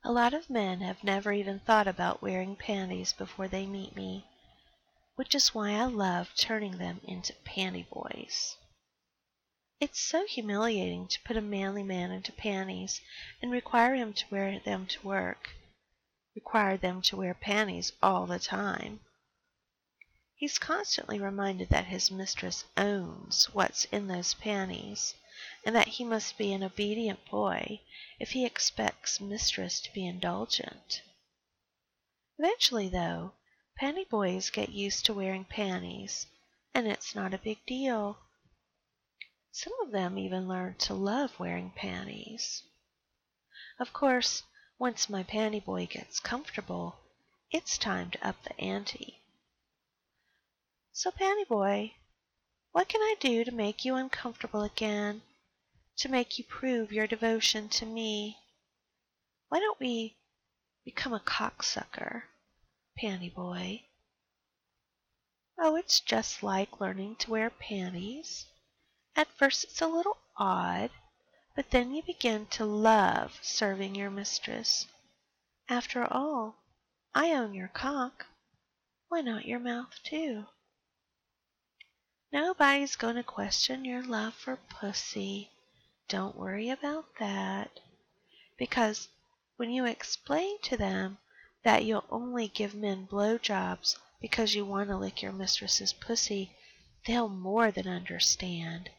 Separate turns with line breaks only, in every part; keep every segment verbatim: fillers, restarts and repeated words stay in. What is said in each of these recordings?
A lot of men have never even thought about wearing panties before they meet me, which is why I love turning them into panty boys. It's so humiliating to put a manly man into panties and require him to wear them to work, require them to wear panties all the time. He's constantly reminded that his mistress owns what's in those panties, and that he must be an obedient boy if he expects mistress to be indulgent. Eventually, though, panty boys get used to wearing panties, and it's not a big deal. Some of them even learn to love wearing panties. Of course, once my panty boy gets comfortable, it's time to up the ante. So, panty boy, what can I do to make you uncomfortable again, to make you prove your devotion to me? Why don't we become a cocksucker, panty boy? Oh, it's just like learning to wear panties. At first it's a little odd, but then you begin to love serving your mistress. After all, I own your cock. Why not your mouth too? Nobody's going to question your love for pussy. Don't worry about that. Because when you explain to them that you'll only give men blowjobs because you want to lick your mistress's pussy, they'll more than understand.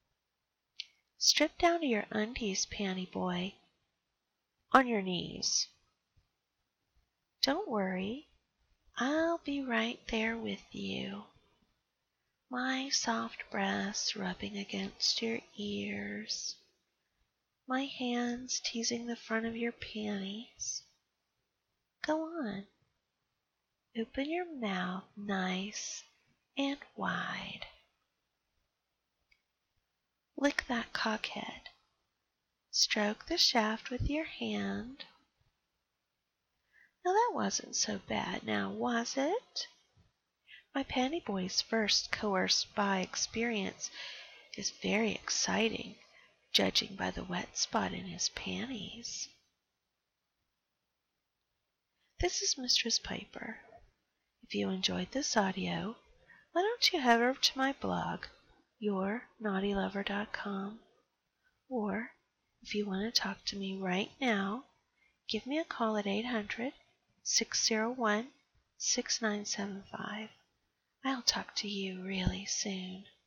Strip down to your undies, panty boy. On your knees. Don't worry. I'll be right there with you. My soft breasts rubbing against your ears. My hands teasing the front of your panties. Go on. Open your mouth nice and wide. Lick that cockhead. Stroke the shaft with your hand. Now that wasn't so bad, now was it? My panty boy's first coerced by experience is very exciting, judging by the wet spot in his panties. This is Mistress Piper. If you enjoyed this audio, why don't you head over to my blog, your naughty lover dot com, or if you want to talk to me right now, give me a call at eight hundred, six oh one, six nine seven five. I'll talk to you really soon.